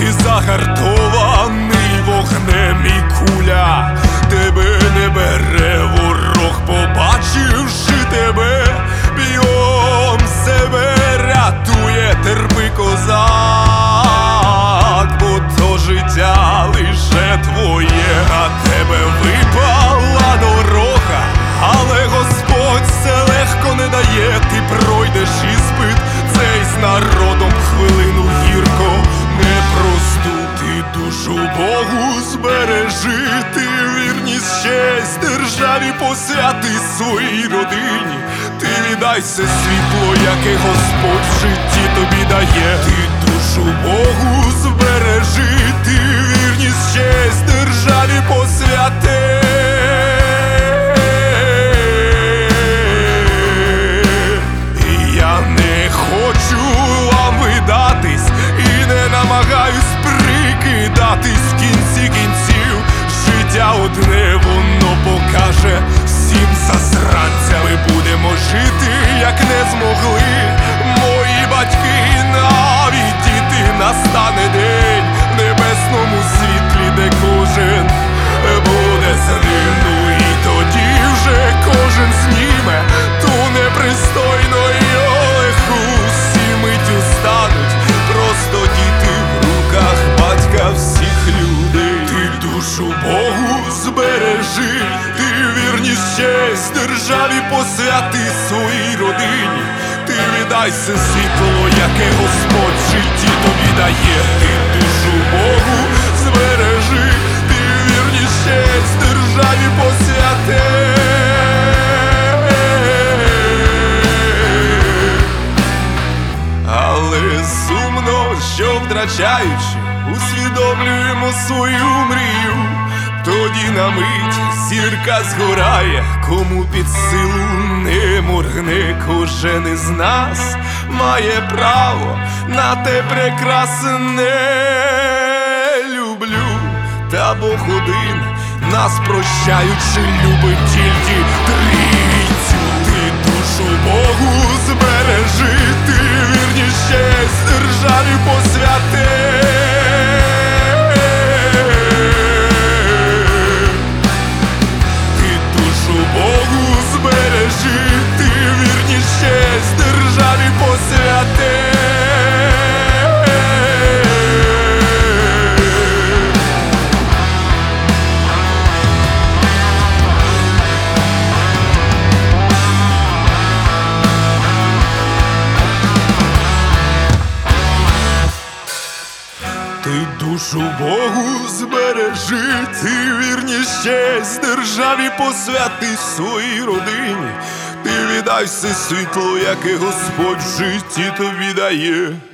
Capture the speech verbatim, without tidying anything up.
ти загартований вогнем і куля тебе не бере ворог, побачивши тебе, б'єм себе рятує, терпи, козак, бо то життя лише твоє, а тебе випала дорога, але Господь все легко не дає, ти пройдеш іспит цей з народом хвилину гірко непросту, ти душу Богу збережи, ти вірність, честь державі посвяти своїй родині, ти віддайся світло, яке Господь в житті тобі дає, ти душу Богу збережи, ти вірність, честь державі посвяти. Я не хочу вам видатись і не намагаюсь прикидатись, в кінці кінців життя одне воно покаже, всім засранцями будемо жити, як не змогли мої батьки, навіть діти. Настане день в небесному світлі, де кожен буде з ним, ну і тоді вже кожен зніме ту непристойну олеху, всі миттю стануть просто діти в руках батька всіх людей. Ти душу Богу збережи, ти вірність, честь державі посвяти своїй родині, ти віддайся світло, яке Господь в житті тобі дає, ти душу Богу збережи, ти вірність, честь державі посвяти. Але сумно, що втрачаючи, усвідомлюємо свою мрію, тоді на мить зірка згорає, кому під силу не моргне, кожен із нас має право на те прекрасне. Люблю, та Бог один, нас прощаючи, любить тільки трійцю. Ти душу Богу збережи, ти вірність, честь державі посвяти. Ти душу Богу збережи, ти вірність, честь державі посвяти. Ти душу Богу збережи, ти вірність, честь державі посвяти своїй родині, ти віддайся світло, яке Господь в житті тобі дає.